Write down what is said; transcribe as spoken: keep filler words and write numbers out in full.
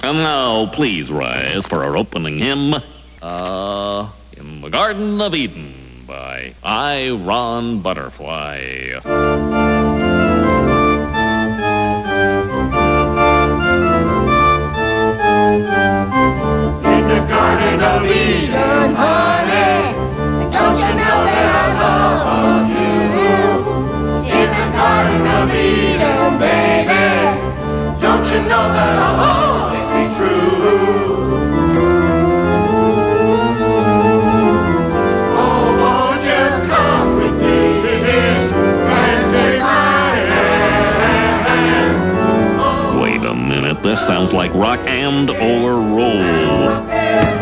And now, please rise for our opening hymn, uh, In the Garden of Eden by I. Ron Butterfly. In the Garden of Eden, honey, don't you know that I love you? In the Garden of Eden, baby, don't you know that I'll always be true? Oh, won't you come with me and take my hand? Oh, Wait a minute, this sounds like rock and or roll.